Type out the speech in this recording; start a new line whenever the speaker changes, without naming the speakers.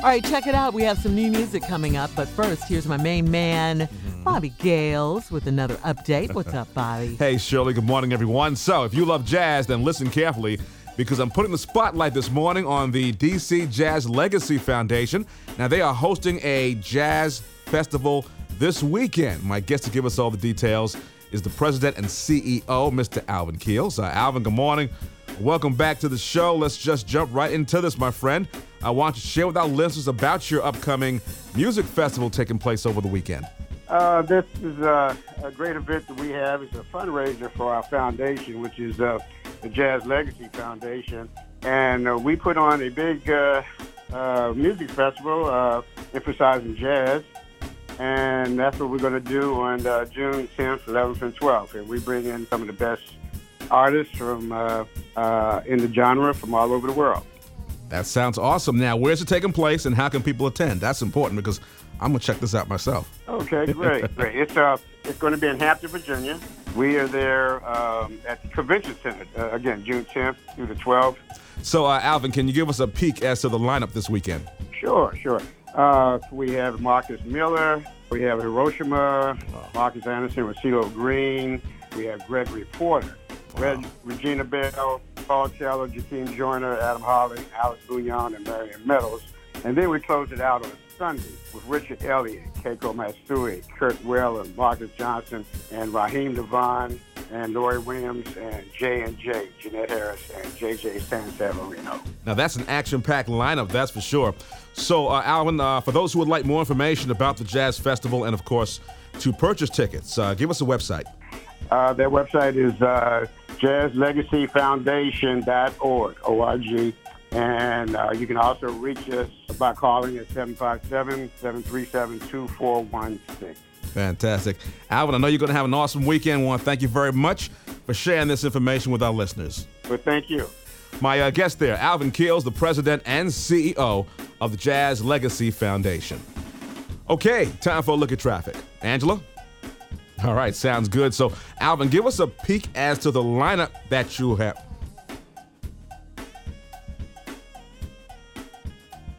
All right, check it out. We have some new music coming up. But first, here's my main man, Bobby Gales, with another update. What's up, Bobby?
Hey, Shirley. Good morning, everyone. So if you love jazz, then listen carefully, because I'm putting the spotlight this morning on the DC Jazz Legacy Foundation. Now, they are hosting a jazz festival this weekend. My guest to give us all the details is the president and CEO, Mr. Alvin Keels. Alvin, good morning. Welcome back to the show. Let's just jump right into this, my friend. I want you to share with our listeners about your upcoming music festival taking place over the weekend.
This is a great event that we have. It's a fundraiser for our foundation, which is the Jazz Legacy Foundation. And we put on a big music festival emphasizing jazz. And that's what we're going to do on June 10th, 11th, and 12th. And we bring in some of the best artists from in the genre from all over the world.
That sounds awesome. Now, where's it taking place and how can people attend? That's important because I'm going to check this out myself.
Okay, great. It's going to be in Hampton, Virginia. We are there at the Convention Center, again, June 10th through the 12th.
So, Alvin, can you give us a peek as to the lineup this weekend?
Sure. We have Marcus Miller. We have Hiroshima, Marcus Anderson, Rosillo Green. We have Gregory Porter, Regina Bell, Paul Cello, Justine Joyner, Adam Harley, Alex Bouillon, and Marion Meadows. And then we close it out on Sunday with Richard Elliott, Keiko Matsui, Kurt Whelan, Marcus Johnson, and Raheem Devon, and Lori Williams, and J&J, Jeanette Harris, and J.J. Sanseverino.
Now, that's an action-packed lineup, that's for sure. So, Alvin, for those who would like more information about the Jazz Festival and, of course, to purchase tickets, give us a website.
Their website is jazzlegacyfoundation.org, O-R-G. And you can also reach us by calling at 757-737-2416.
Fantastic. Alvin, I know you're going to have an awesome weekend. I want to thank you very much for sharing this information with our listeners.
Well, thank you.
My guest there, Alvin Keels, the president and CEO of the Jazz Legacy Foundation. Okay, time for a look at traffic. Angela? All right, sounds good. So, Alvin, give us a peek as to the lineup that you have